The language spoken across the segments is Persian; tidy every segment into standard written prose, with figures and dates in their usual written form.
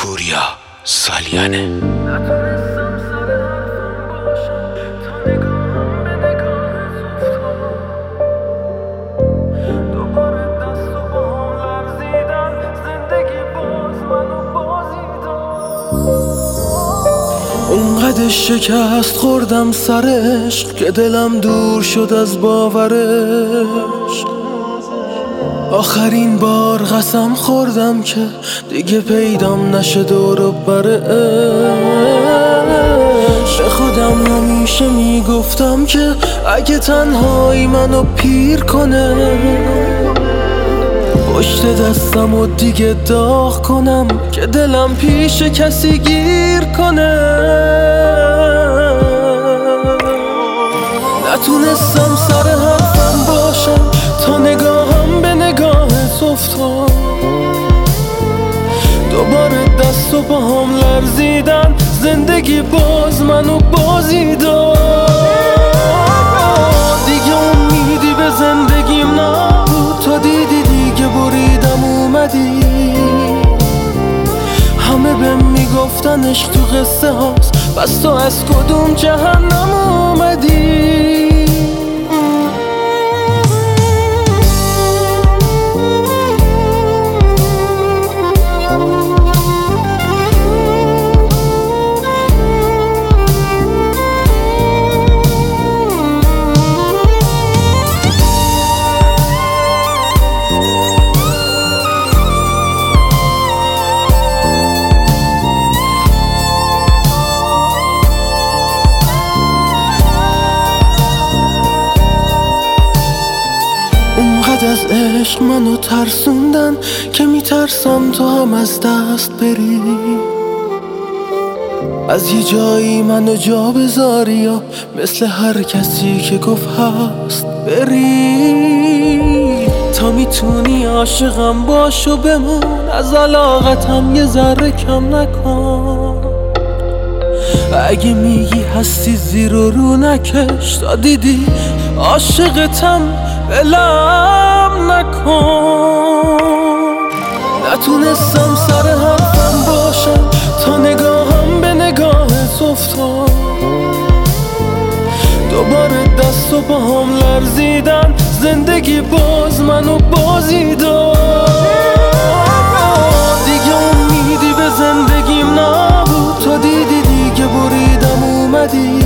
پوریا سالیانه. نتونستم سر حرفم باشم تا نگاهم به نگاهت افتاد. دوباره دست و پاهم لرزیدن، زندگی باز منو بازی داد. اونقدر شکست خوردم سر عشق که دلم دور شد از باورش. آخرین بار قسم خوردم که دیگه پیدام نشه دور و برش. به خودم همیشه میگفتم که اگه تنهایی منو پیر کنه، پشت دستم و دیگه داغ کنم که دلم پیش کسی گیر کنه. نتونستم سر حرفم باشم تا نگاهم به نگاهت افتاد. دوباره دست و پاهم لرزیدن، زندگی باز منو بازی داد. دیگه امیدی به زندگیم نبود، تا دیدی دیگه بریدم اومدی. همه بهم میگفتن عشق تو قصه هاست، بس تو از کدوم جهنم اومدی؟ اونقدر از عشق منو ترسوندن که میترسم تو هم از دست بری. از یه جایی منو جا بذاری یا مثل هر کسی که گفت هست بری. تا میتونی عاشقم باش و بمون، از علاقتم یه ذره کم نکن. اگه میگی هستی زیر و رو نکش، تا دیدی عاشقتم ولم نکن. نتونستم سر حرفم باشم تا نگاهم به نگاهت افتاد. دوباره دست و پاهم لرزیدن، زندگی باز منو بازی داد. دیگه امیدی به زندگیم نبود، تا دیدی دیگه بریدم اومدی.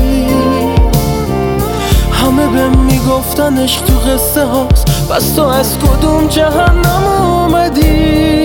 همه بهم میگفتن عشق تو قصه هاست، بس تو از کدوم جهنم اومدی؟